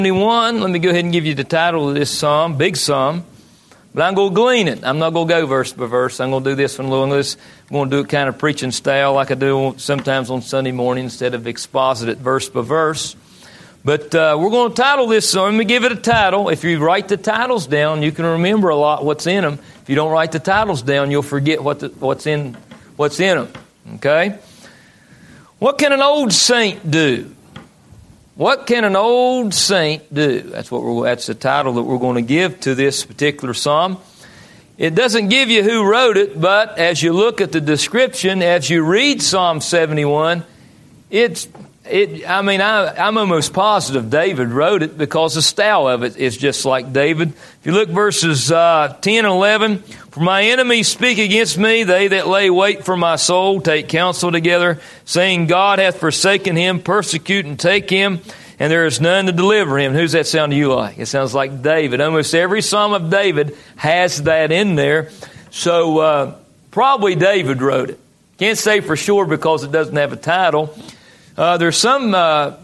71, let me go ahead and give you the title of this psalm, big psalm. But I'm going to glean it. I'm not going to go verse by verse. I'm going to do this one a little. I'm going to do it kind of preaching style like I do sometimes on Sunday morning instead of exposit it verse by verse. But we're going to title this song. Let me give it a title. If you write the titles down, you can remember a lot what's in them. If you don't write the titles down, you'll forget what's in them. Okay? What can an old saint do? What can an old saint do? That's the title that we're going to give to this particular psalm. It doesn't give you who wrote it, but as you look at the description, as you read Psalm 71, I'm almost positive David wrote it because the style of it is just like David. If you look verses 10 and 11, for my enemies speak against me, they that lay wait for my soul take counsel together, saying, God hath forsaken him, persecute and take him, and there is none to deliver him. Who's that sound to you like? It sounds like David. Almost every psalm of David has that in there. So probably David wrote it. Can't say for sure because it doesn't have a title. There's some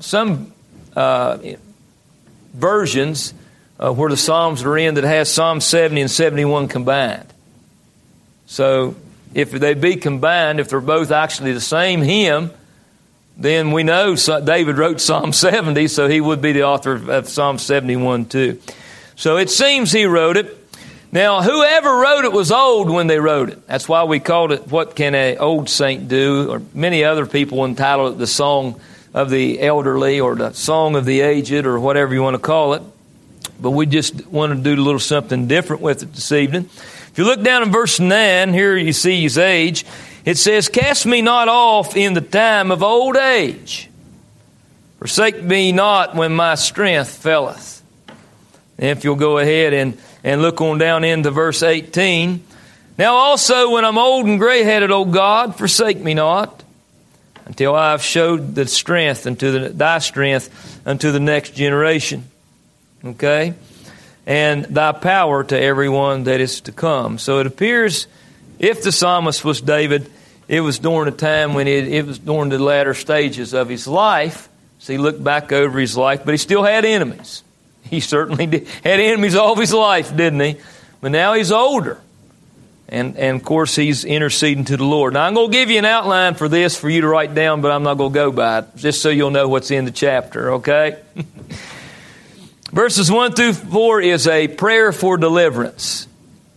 versions where the Psalms are in that has Psalm 70 and 71 combined. So if they be combined, if they're both actually the same hymn, then we know David wrote Psalm 70, so he would be the author of Psalm 71 too. So it seems he wrote it. Now, whoever wrote it was old when they wrote it. That's why we called it, What Can an Old Saint Do? Or many other people entitled it the Song of the Elderly or the Song of the Aged or whatever you want to call it. But we just want to do a little something different with it this evening. If you look down in verse 9, here you see his age. It says, Cast me not off in the time of old age. Forsake me not when my strength faileth. And if you'll go ahead and look on down into verse 18. Now also when I'm old and gray-headed, O God, forsake me not, until I have showed the strength thy strength unto the next generation. Okay? And thy power to everyone that is to come. So it appears, if the psalmist was David, it was during a time when it was during the latter stages of his life. So he looked back over his life, but he still had enemies. He certainly had enemies all of his life, didn't he? But now he's older. And of course, he's interceding to the Lord. Now, I'm going to give you an outline for this for you to write down, but I'm not going to go by it, just so you'll know what's in the chapter, okay? Verses 1 through 4 is a prayer for deliverance.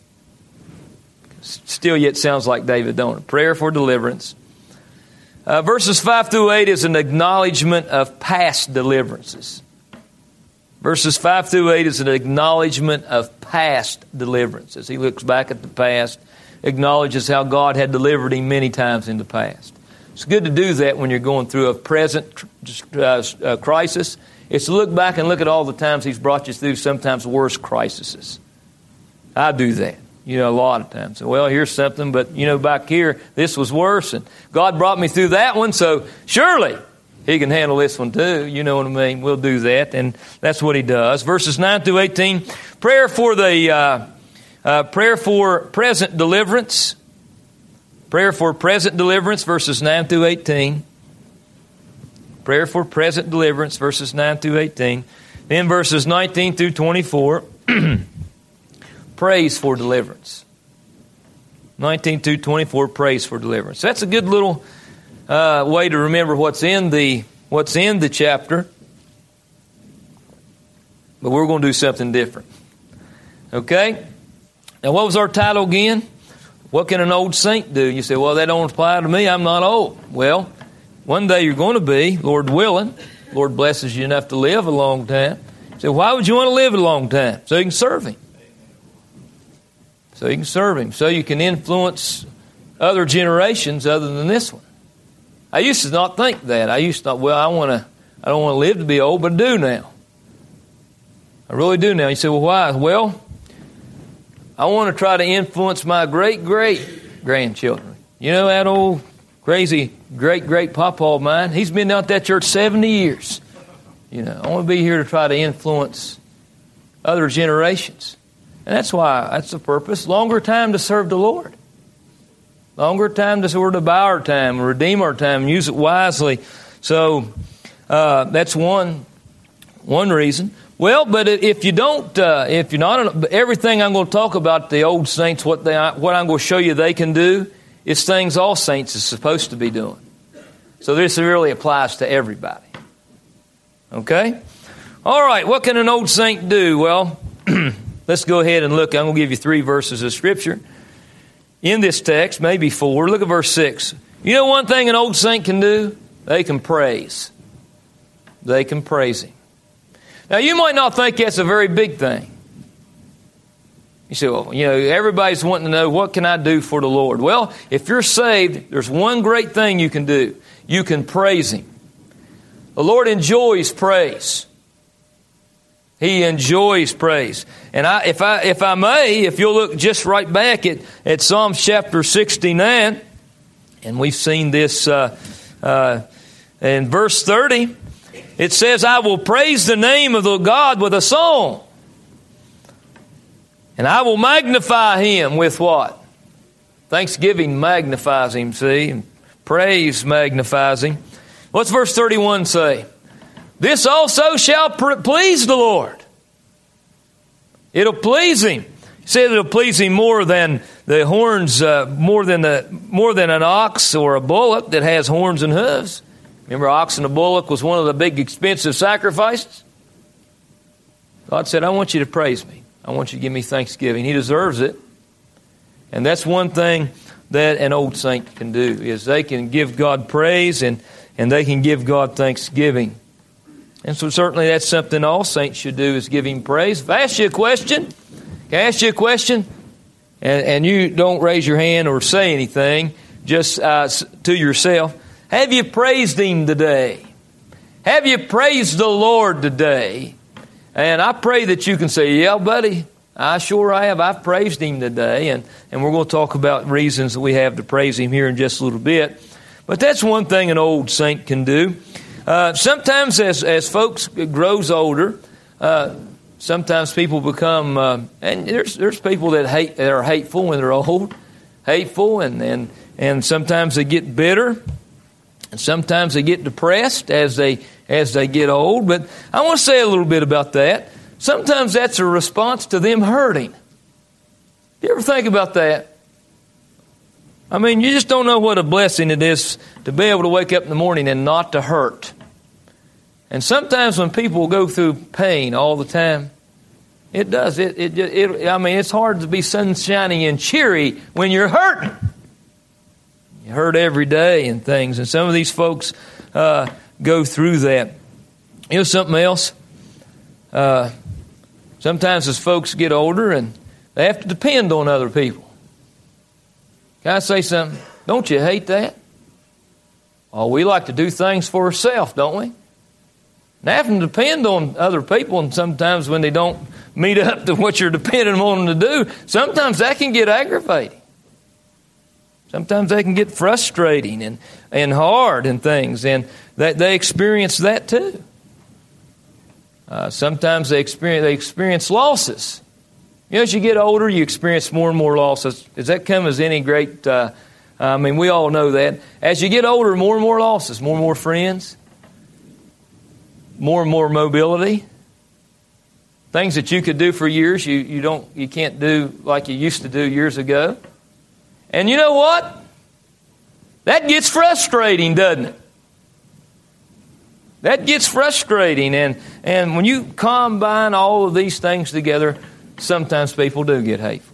Still yet sounds like David, don't it? Prayer for deliverance. Verses 5 through 8 is an acknowledgement of past deliverances. Verses 5 through 8 is an acknowledgement of past deliverances. He looks back at the past, acknowledges how God had delivered him many times in the past. It's good to do that when you're going through a present crisis. It's to look back and look at all the times he's brought you through sometimes worse crises. I do that, a lot of times. Well, here's something, but, back here, this was worse. And God brought me through that one, so surely he can handle this one too. You know what I mean? We'll do that, and that's what he does. Verses 9 through 18, prayer for present deliverance. Prayer for present deliverance, verses 9 through 18. Prayer for present deliverance, verses 9 through 18. Then verses 19 through 24, praise for deliverance. 19 through 24, praise for deliverance. That's a good little way to remember what's in the chapter. But we're going to do something different. Okay? Now, what was our title again? What can an old saint do? You say, well, that don't apply to me. I'm not old. Well, one day you're going to be, Lord willing. Lord blesses you enough to live a long time. You say, why would you want to live a long time? So you can serve Him. So you can serve Him. So you can influence other generations other than this one. I used to not think that. I used to thought, well, I don't want to live to be old, but I do now. I really do now. You say, well, why? Well, I want to try to influence my great-great-grandchildren. You know that old crazy great-great-papa of mine? He's been out at that church 70 years. I want to be here to try to influence other generations. And that's the purpose. Longer time to serve the Lord. Longer time to sort of buy our time, redeem our time, use it wisely. So that's one reason. Well, but if you don't, if you're not, everything I'm going to talk about the old saints, what I'm going to show you they can do, is things all saints are supposed to be doing. So this really applies to everybody. Okay? All right, what can an old saint do? Well, let's go ahead and look. I'm going to give you 3 verses of Scripture in this text, maybe 4. Look at verse 6. You know one thing an old saint can do? They can praise. They can praise Him. Now, you might not think that's a very big thing. You say, well, everybody's wanting to know, what can I do for the Lord? Well, if you're saved, there's one great thing you can do. You can praise Him. The Lord enjoys praise. He enjoys praise. And if I may, if you'll look just right back at Psalms chapter 69, and we've seen this in verse 30, it says, I will praise the name of the God with a song. And I will magnify Him with what? Thanksgiving magnifies Him, see? And praise magnifies Him. What's verse 31 say? This also shall please the Lord. It'll please Him. He said it'll please Him more than the horns, more than an ox or a bullock that has horns and hooves. Remember, ox and a bullock was one of the big expensive sacrifices? God said, I want you to praise me. I want you to give me thanksgiving. He deserves it. And that's one thing that an old saint can do, is they can give God praise and they can give God thanksgiving. And so certainly that's something all saints should do, is give Him praise. If I ask you a question, and you don't raise your hand or say anything, just to yourself, have you praised Him today? Have you praised the Lord today? And I pray that you can say, yeah, buddy, I sure have. I've praised Him today. And we're going to talk about reasons that we have to praise Him here in just a little bit. But that's one thing an old saint can do. Sometimes as folks grows older, sometimes people become, and there's people that are hateful when they're old, hateful, and sometimes they get bitter. And sometimes they get depressed as they get old. But I want to say a little bit about that. Sometimes that's a response to them hurting. You ever think about that? I mean, you just don't know what a blessing it is to be able to wake up in the morning and not to hurt. And sometimes when people go through pain all the time, it does. I mean, it's hard to be sunshiny and cheery when you're hurting. You hurt every day and things. And some of these folks go through that. You know something else? Sometimes as folks get older and they have to depend on other people. Can I say something? Don't you hate that? Oh, we like to do things for ourselves, don't we? And having to depend on other people, and sometimes when they don't meet up to what you're depending on them to do, sometimes that can get aggravating. Sometimes they can get frustrating and hard and things, and that they experience that too. Sometimes they experience losses. You know, as you get older, you experience more and more losses. Does that come as any great... I mean, we all know that. As you get older, more and more losses, more and more friends, more and more mobility. Things that you could do for years, you can't do like you used to do years ago. And you know what? That gets frustrating, doesn't it? That gets frustrating. And when you combine all of these things together, sometimes people do get hateful.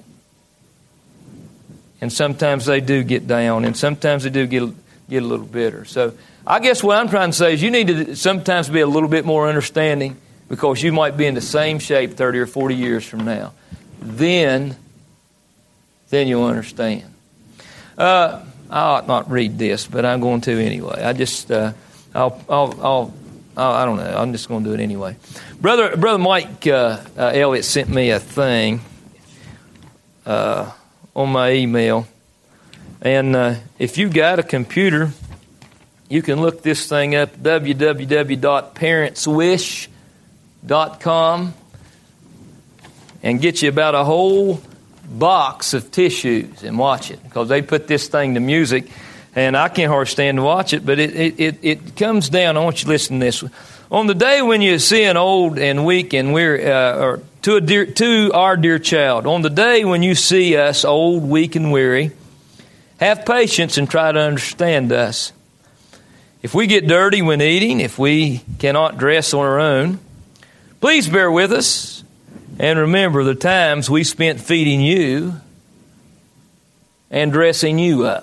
And sometimes they do get down. And sometimes they do get a little bitter. So I guess what I'm trying to say is you need to sometimes be a little bit more understanding, because you might be in the same shape 30 or 40 years from now. Then you'll understand. I ought not read this, but I'm going to anyway. I just, I don't know. I'm just going to do it anyway. Brother Mike Elliott sent me a thing on my email. And if you got a computer, you can look this thing up, www.parentswish.com, and get you about a whole box of tissues and watch it, because they put this thing to music. And I can't hardly stand to watch it, but it comes down. I want you to listen to this. On the day when you see an old and weak and weary, to our dear child, on the day when you see us old, weak, and weary, have patience and try to understand us. If we get dirty when eating, if we cannot dress on our own, please bear with us and remember the times we spent feeding you and dressing you up.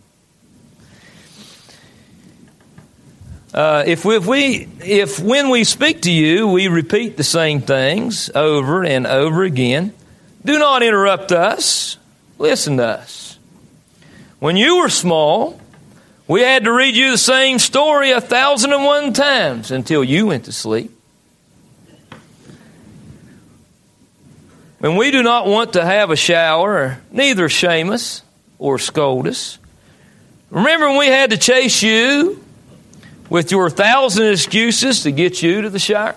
If when we speak to you, we repeat the same things over and over again, do not interrupt us. Listen to us. When you were small, we had to read you the same story 1,001 times until you went to sleep. When we do not want to have a shower, neither shame us or scold us. Remember when we had to chase you with your 1,000 excuses to get you to the shower?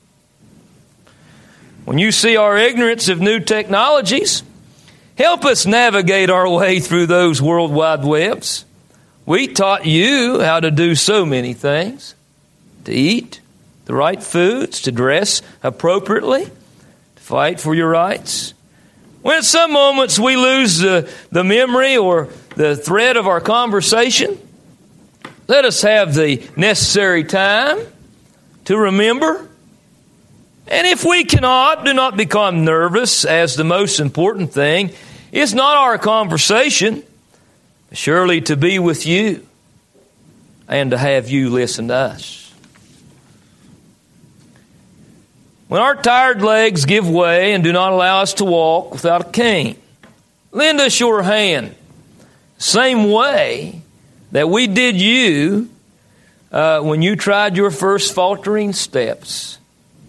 When you see our ignorance of new technologies, help us navigate our way through those worldwide webs. We taught you how to do so many things. To eat the right foods, to dress appropriately, to fight for your rights. When at some moments we lose the memory or the thread of our conversation, let us have the necessary time to remember. And if we cannot, do not become nervous, as the most important thing is not our conversation, surely to be with you and to have you listen to us. When our tired legs give way and do not allow us to walk without a cane, lend us your hand. Same way that we did you when you tried your first faltering steps.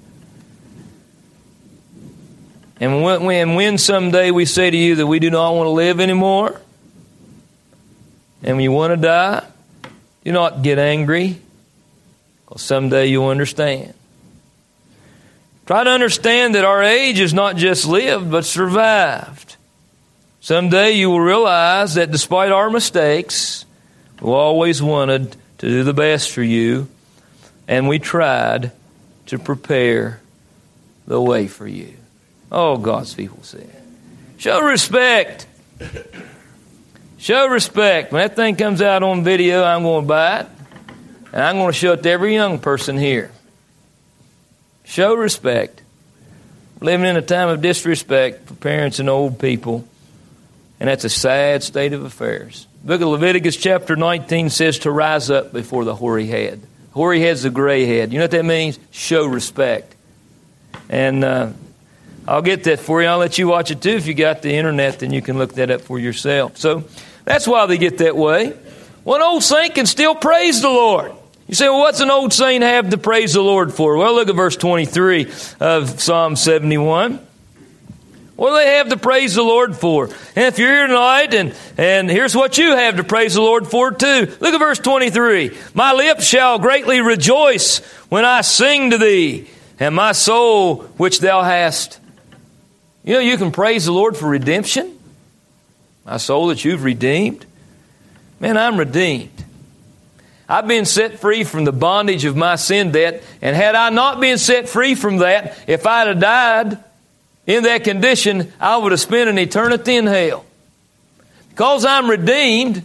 And when someday we say to you that we do not want to live anymore, and when you want to die, do not get angry, because someday you'll understand. Try to understand that our age is not just lived, but survived. Someday you will realize that despite our mistakes, we always wanted to do the best for you, and we tried to prepare the way for you. Oh, God's people said, show respect. Show respect. When that thing comes out on video, I'm going to buy it, and I'm going to show it to every young person here. Show respect. We're living in a time of disrespect for parents and old people, and that's a sad state of affairs. The book of Leviticus chapter 19 says to rise up before the hoary head. Hoary head's the gray head. You know what that means? Show respect. And I'll get that for you. I'll let you watch it too. If you got the internet, then you can look that up for yourself. So that's why they get that way. One old saint can still praise the Lord. You say, well, what's an old saint have to praise the Lord for? Well, look at verse 23 of Psalm 71. What do they have to praise the Lord for? And if you're here tonight, and here's what you have to praise the Lord for too. Look at verse 23. My lips shall greatly rejoice when I sing to thee, and my soul which thou hast. You know, you can praise the Lord for redemption. My soul that you've redeemed. Man, I'm redeemed. I've been set free from the bondage of my sin debt, and had I not been set free from that, if I'd have died in that condition, I would have spent an eternity in hell. Because I'm redeemed,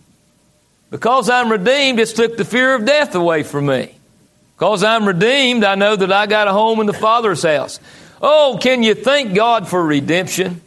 it's took the fear of death away from me. Because I'm redeemed, I know that I got a home in the Father's house. Oh, can you thank God for redemption?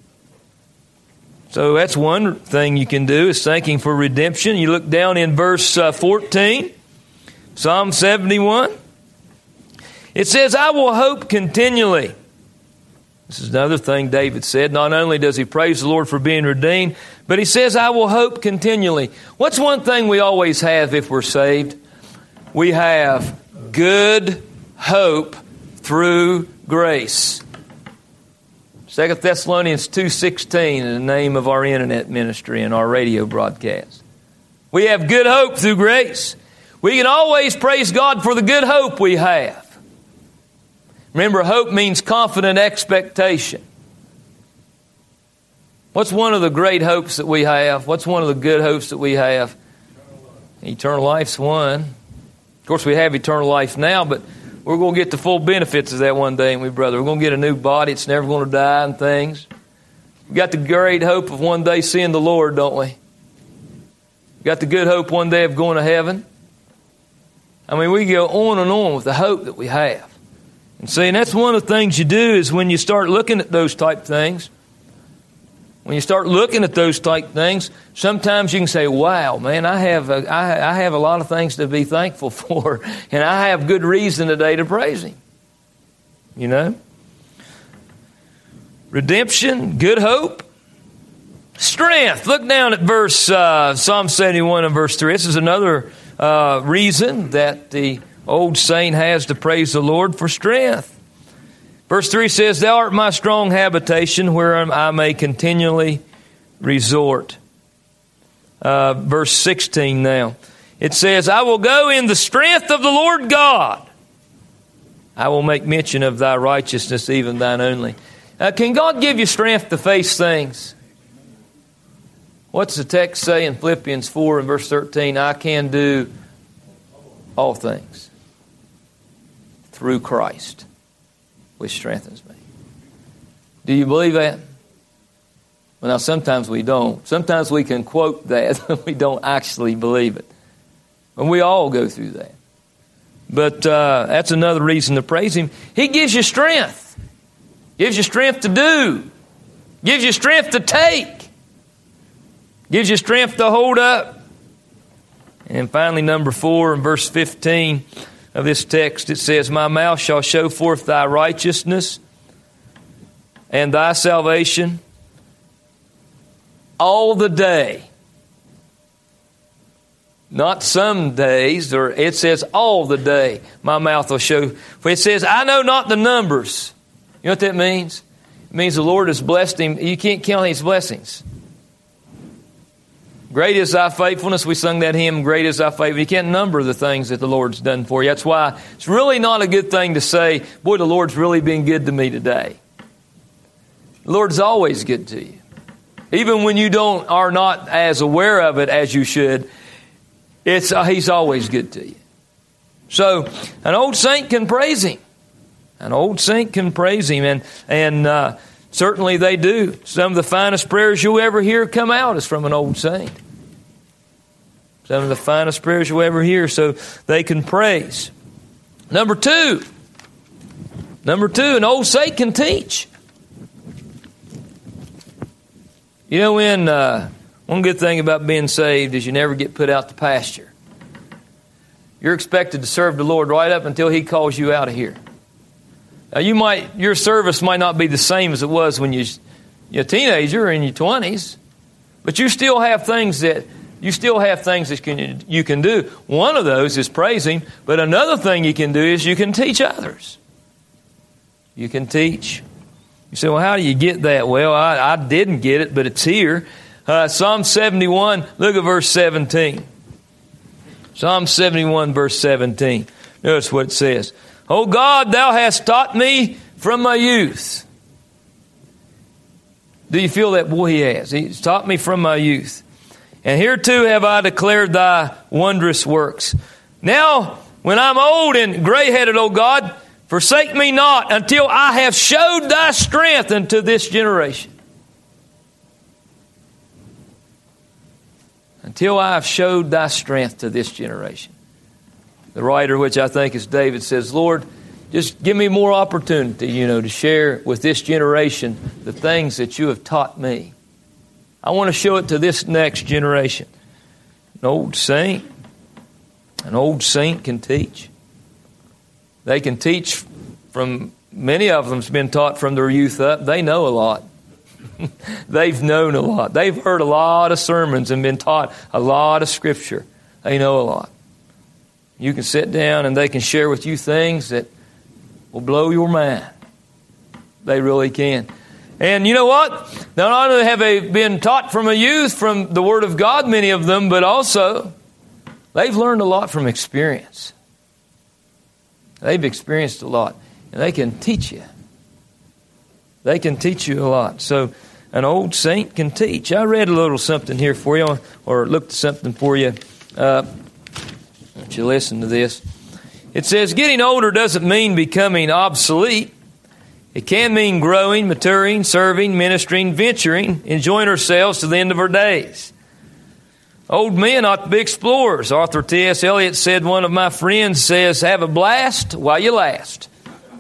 So that's one thing you can do, is thanking for redemption. You look down in verse 14, Psalm 71. It says, I will hope continually. This is another thing David said. Not only does he praise the Lord for being redeemed, but he says, I will hope continually. What's one thing we always have if we're saved? We have good hope through grace. 2 Thessalonians 2:16 is the name of our internet ministry and our radio broadcast. We have good hope through grace. We can always praise God for the good hope we have. Remember, hope means confident expectation. What's one of the great hopes that we have? What's one of the good hopes that we have? Eternal life's one. Of course, we have eternal life now, but we're going to get the full benefits of that one day, ain't we, brother? We're going to get a new body. It's never going to die and things. We got the great hope of one day seeing the Lord, don't we? We got the good hope one day of going to heaven. I mean, we go on and on with the hope that we have. And see, and that's one of the things you do is when you start looking at those type things, when you start looking at those type things, sometimes you can say, wow, man, I have a lot of things to be thankful for, and I have good reason today to praise Him. You know? Redemption, good hope, strength. Look down at verse Psalm 71 and verse 3. This is another reason that the old saint has to praise the Lord for strength. Verse 3 says, Thou art my strong habitation, wherein I may continually resort. Verse 16 now. It says, I will go in the strength of the Lord God. I will make mention of thy righteousness, even thine only. Can God give you strength to face things? What's the text say in Philippians 4 and verse 13? I can do all things through Christ, which strengthens me. Do you believe that? Well, now sometimes we don't. Sometimes we can quote that, but we don't actually believe it. And we all go through that. But that's another reason to praise Him. He gives you strength. Gives you strength to do. Gives you strength to take. Gives you strength to hold up. And finally, number 4, in verse 15 of this text, it says, My mouth shall show forth thy righteousness and thy salvation all the day. Not some days, or it says all the day my mouth will show. For it says, I know not the numbers. You know what that means? It means the Lord has blessed him. You can't count His blessings. Great is thy faithfulness. We sung that hymn, Great is thy faithfulness. You can't number the things that the Lord's done for you. That's why it's really not a good thing to say, boy, the Lord's really been good to me today. The Lord's always good to you. Even when you are not as aware of it as you should, He's always good to you. So, an old saint can praise Him. An old saint can praise Him, and certainly they do. Some of the finest prayers you'll ever hear come out is from an old saint. Some of the finest prayers you'll ever hear, so they can praise. Number two, an old saint can teach. You know, one good thing about being saved is you never get put out to pasture. You're expected to serve the Lord right up until He calls you out of here. Now, your service might not be the same as it was when you're a teenager or in your 20s, but you still have things that you can do. One of those is praising, but another thing you can do is you can teach others. You can teach. You say, well, how do you get that? Well, I didn't get it, but it's here. Psalm 71, look at verse 17. Psalm 71, verse 17. Notice what it says. O God, Thou hast taught me from my youth. Do you feel that? Boy, He has. He's taught me from my youth. And hereto have I declared Thy wondrous works. Now, when I'm old and gray-headed, O God, forsake me not until I have showed Thy strength unto this generation. Until I have showed Thy strength to this generation. The writer, which I think is David, says, Lord, just give me more opportunity, to share with this generation the things that You have taught me. I want to show it to this next generation. An old saint can teach. They can teach from, many of them's been taught from their youth up. They know a lot. They've known a lot. They've heard a lot of sermons and been taught a lot of Scripture. They know a lot. You can sit down and they can share with you things that will blow your mind. They really can. And you know what? Not only have they been taught from a youth, from the Word of God, many of them, but also they've learned a lot from experience. They've experienced a lot. And they can teach you. They can teach you a lot. So An old saint can teach. I read a little something here for you, or looked at something for you. I want you to listen to this. It says, getting older doesn't mean becoming obsolete. It can mean growing, maturing, serving, ministering, venturing, enjoying ourselves to the end of our days. Old men ought to be explorers. Author T.S. Eliot said, one of my friends says, have a blast while you last.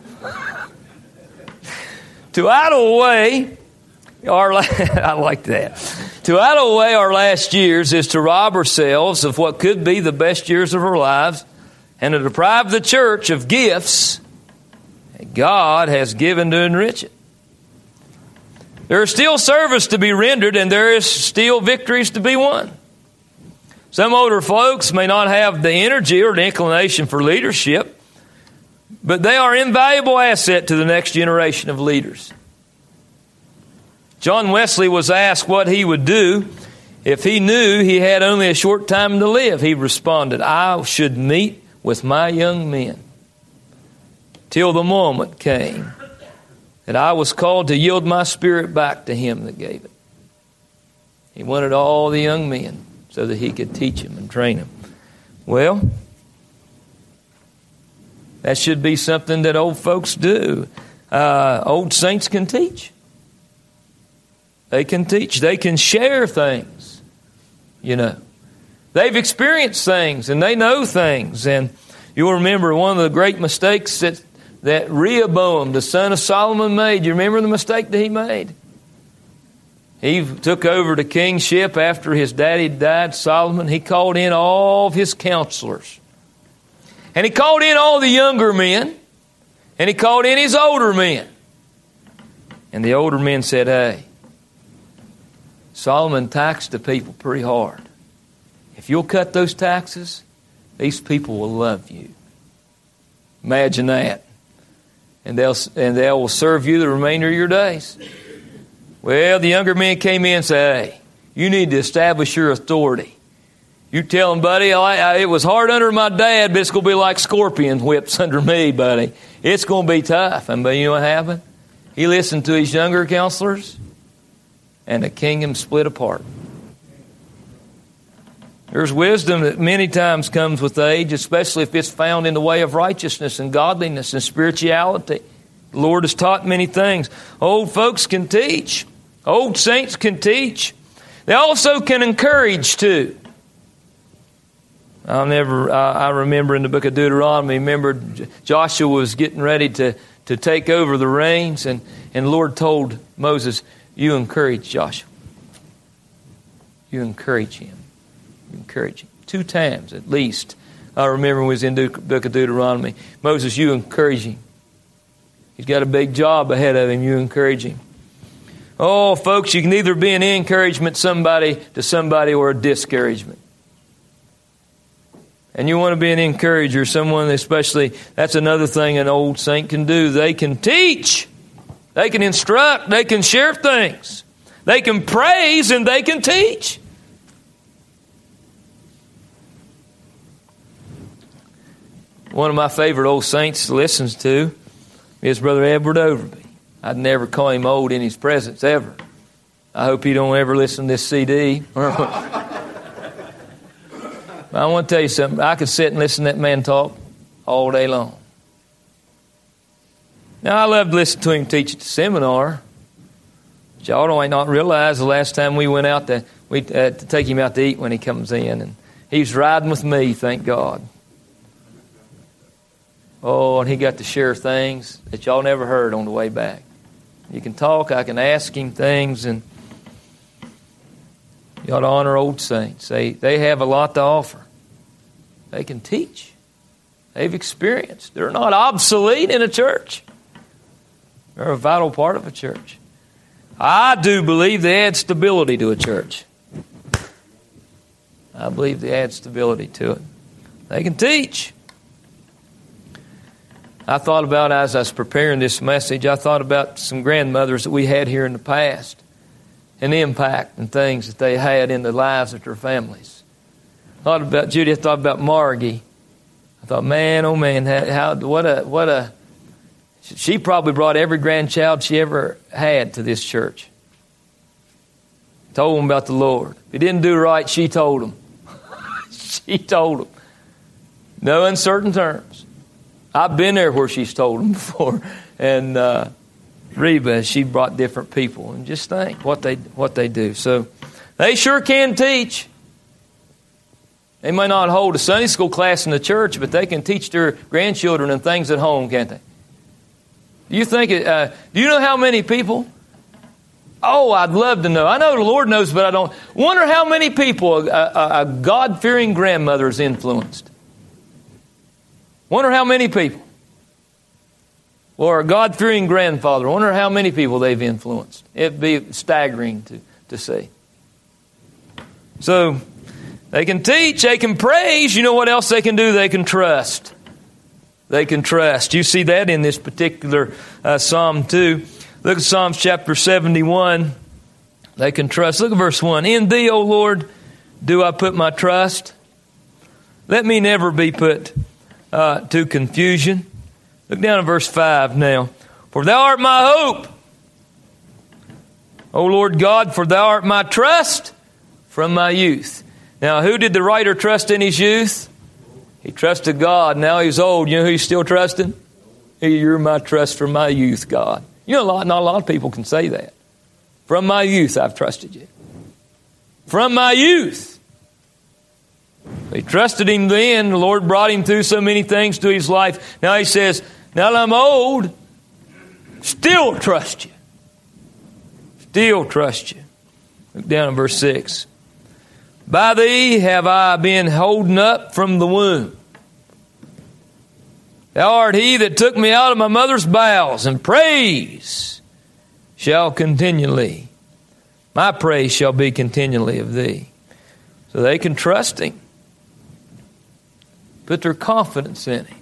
To idle away I like that. To idle away our last years is to rob ourselves of what could be the best years of our lives and to deprive the church of gifts that God has given to enrich it. There is still service to be rendered and there is still victories to be won. Some older folks may not have the energy or the inclination for leadership, but they are an invaluable asset to the next generation of leaders. John Wesley was asked what he would do if he knew he had only a short time to live. He responded, I should meet with my young men till the moment came that I was called to yield my spirit back to him that gave it. He wanted all the young men so that he could teach them and train them. Well, that should be something that old folks do. Old saints can teach. They can teach. They can share things, you know. They've experienced things and they know things. And you'll remember one of the great mistakes that Rehoboam, the son of Solomon, made. You remember the mistake that he made? He took over the kingship after his daddy died, Solomon. He called in all of his counselors. And he called in all the younger men. And he called in his older men. And the older men said, hey, Solomon taxed the people pretty hard. If you'll cut those taxes, these people will love you. Imagine that. And they will serve you the remainder of your days. Well, the younger men came in and said, hey, you need to establish your authority. You tell them, buddy, it was hard under my dad, but it's going to be like scorpion whips under me, buddy. It's going to be tough. And you know what happened? He listened to his younger counselors, and the kingdom split apart. There's wisdom that many times comes with age, especially if it's found in the way of righteousness and godliness and spirituality. The Lord has taught many things. Old folks can teach. Old saints can teach. They also can encourage too. I remember in the book of Deuteronomy, Joshua was getting ready to take over the reins, and the Lord told Moses, you encourage Joshua. You encourage him. You encourage him. 2 times at least. I remember when we was in the book of Deuteronomy. Moses, you encourage him. He's got a big job ahead of him. You encourage him. Oh, folks, you can either be an encouragement to somebody or a discouragement. And you want to be an encourager, someone especially, that's another thing an old saint can do. They can teach. They can instruct. They can share things. They can praise and they can teach. One of my favorite old saints to listen to is Brother Edward Overby. I'd never call him old in his presence, ever. I hope he don't ever listen to this CD. I want to tell you something. I could sit and listen to that man talk all day long. Now, I love to listen to him teach at the seminar. But y'all might not realize the last time we went out to take him out to eat when he comes in. And he's riding with me, thank God. Oh, and he got to share things that y'all never heard on the way back. You can talk, I can ask him things, and you ought to honor old saints. They have a lot to offer. They can teach. They've experienced. They're not obsolete in a church. They're a vital part of a church. I do believe they add stability to a church. I believe they add stability to it. They can teach. I thought about, as I was preparing this message, I thought about some grandmothers that we had here in the past and the impact and things that they had in the lives of their families. I thought about Judy. I thought about Margie. I thought, man, oh man, she probably brought every grandchild she ever had to this church. Told him about the Lord. If he didn't do right, she told him. She told him. No uncertain terms. I've been there where she's told him before. And Reba, she brought different people. And just think what they do. So they sure can teach. They may not hold a Sunday school class in the church, but they can teach their grandchildren and things at home, can't they? Do you think? Do you know how many people? Oh, I'd love to know. I know the Lord knows, but I don't. Wonder how many people a God-fearing grandmother has influenced. Wonder how many people. Or a God-fearing grandfather. Wonder how many people they've influenced. It'd be staggering to see. So, they can teach, they can praise. You know what else they can do? They can trust. They can trust. You see that in this particular Psalm too. Look at Psalms chapter 71. They can trust. Look at verse 1. In Thee, O Lord, do I put my trust. Let me never be put to confusion. Look down at verse 5 now. For Thou art my hope. O Lord God, for Thou art my trust from my youth. Now, who did the writer trust in his youth? He trusted God. Now he's old. You know who he's still trusting? Hey, you're my trust from my youth, God. You know, not a lot of people can say that. From my youth, I've trusted you. From my youth. He trusted him then. The Lord brought him through so many things to his life. Now he says, now that I'm old, still trust you. Still trust you. Look down at verse 6. By Thee have I been holden up from the womb. Thou art He that took me out of my mother's bowels, and praise shall continually. My praise shall be continually of Thee. So they can trust Him. Put their confidence in Him.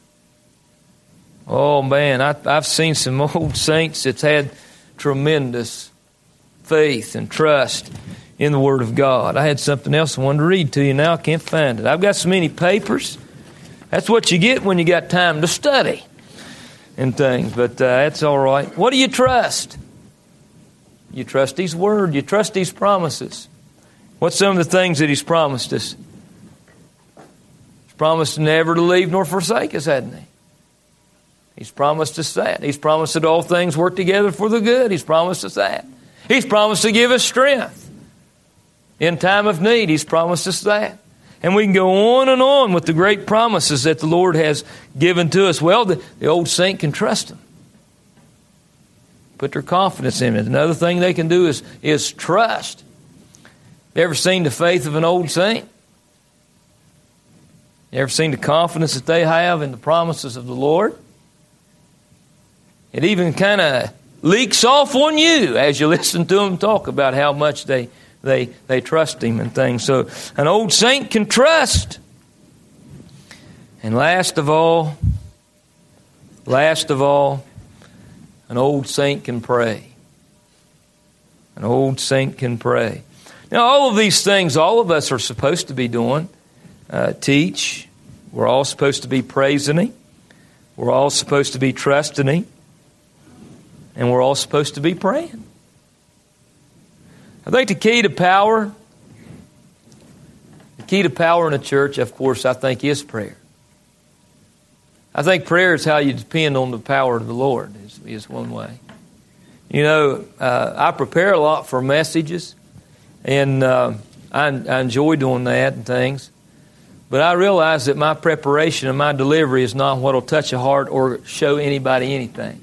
Oh man, I've seen some old saints that's had tremendous faith and trust in the Word of God. I had something else I wanted to read to you now. I can't find it. I've got so many papers. That's what you get when you got time to study and things. But that's all right. What do you trust? You trust His Word. You trust His promises. What's some of the things that He's promised us? He's promised never to leave nor forsake us, hasn't He? He's promised us that. He's promised that all things work together for the good. He's promised us that. He's promised to give us strength. In time of need, He's promised us that. And we can go on and on with the great promises that the Lord has given to us. Well, the old saint can trust Him. Put their confidence in it. Another thing they can do is trust. You ever seen the faith of an old saint? You ever seen the confidence that they have in the promises of the Lord? It even kind of leaks off on you as you listen to them talk about how much they trust Him and things. So an old saint can trust. And last of all, an old saint can pray. An old saint can pray. Now, all of these things, all of us are supposed to be doing. Teach. We're all supposed to be praising Him. We're all supposed to be trusting Him. And we're all supposed to be praying. I think the key to power in a church, of course, I think is prayer. I think prayer is how you depend on the power of the Lord, is one way. You know, I prepare a lot for messages, and I enjoy doing that and things. But I realize that my preparation and my delivery is not what will touch a heart or show anybody anything.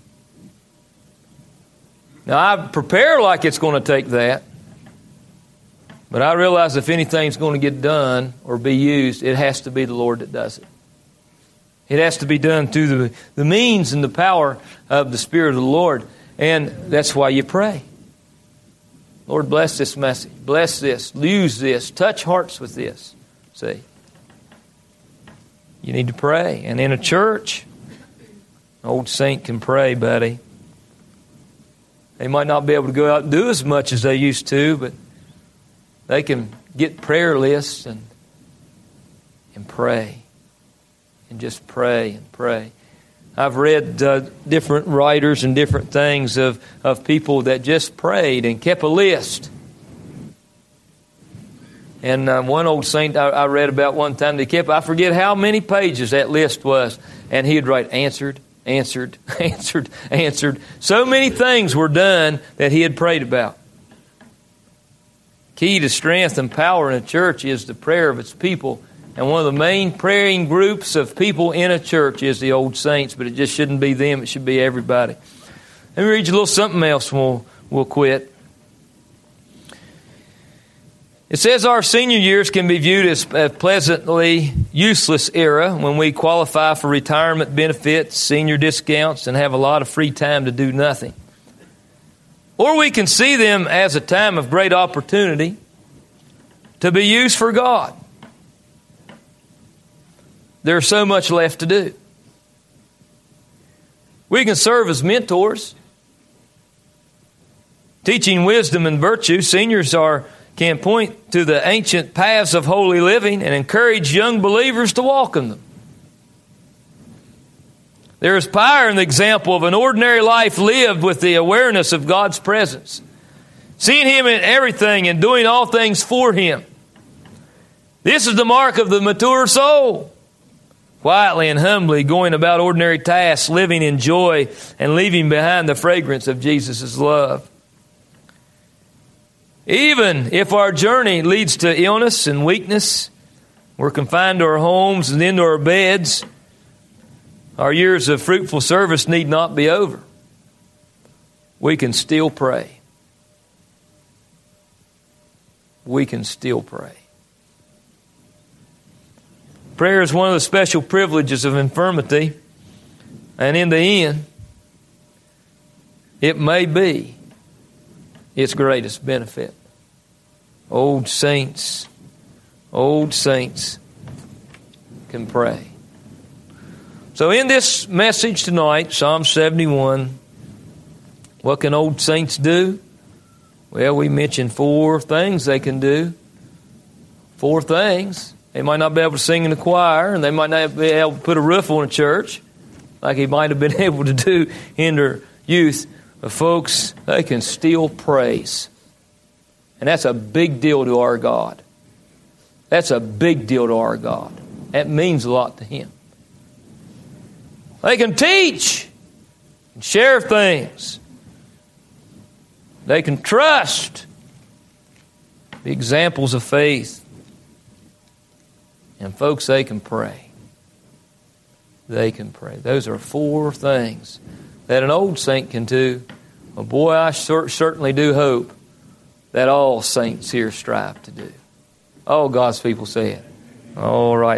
Now, I prepare like it's going to take that. But I realize if anything's going to get done or be used, it has to be the Lord that does it. It has to be done through the means and the power of the Spirit of the Lord. And that's why you pray. Lord, bless this message. Bless this. Use this. Touch hearts with this. See? You need to pray. And in a church, an old saint can pray, buddy. They might not be able to go out and do as much as they used to, but they can get prayer lists and pray. And just pray and pray. I've read different writers and different things of people that just prayed and kept a list. And one old saint I read about one time, I forget how many pages that list was, and he'd write answered, answered, answered, answered. So many things were done that he had prayed about. Key to strength and power in a church is the prayer of its people. And one of the main praying groups of people in a church is the old saints, but it just shouldn't be them. It should be everybody. Let me read you a little something else and we'll quit. It says our senior years can be viewed as a pleasantly useless era when we qualify for retirement benefits, senior discounts, and have a lot of free time to do nothing. Or we can see them as a time of great opportunity to be used for God. There's so much left to do. We can serve as mentors, teaching wisdom and virtue. Seniors can point to the ancient paths of holy living and encourage young believers to walk in them. There is power in the example of an ordinary life lived with the awareness of God's presence, seeing Him in everything and doing all things for Him. This is the mark of the mature soul. Quietly and humbly going about ordinary tasks, living in joy and leaving behind the fragrance of Jesus' love. Even if our journey leads to illness and weakness, we're confined to our homes and into our beds, our years of fruitful service need not be over. We can still pray. We can still pray. Prayer is one of the special privileges of infirmity, and in the end, it may be its greatest benefit. Old saints can pray. So in this message tonight, Psalm 71, what can old saints do? Well, we mentioned 4 things they can do. 4 things. They might not be able to sing in the choir, and they might not be able to put a roof on a church like he might have been able to do in their youth. But folks, they can still praise. And that's a big deal to our God. That's a big deal to our God. That means a lot to Him. They can teach and share things. They can trust. Be examples of faith. And folks, they can pray. They can pray. Those are 4 things that an old saint can do. Well, boy, I certainly do hope that all saints here strive to do. All God's people say it. All right.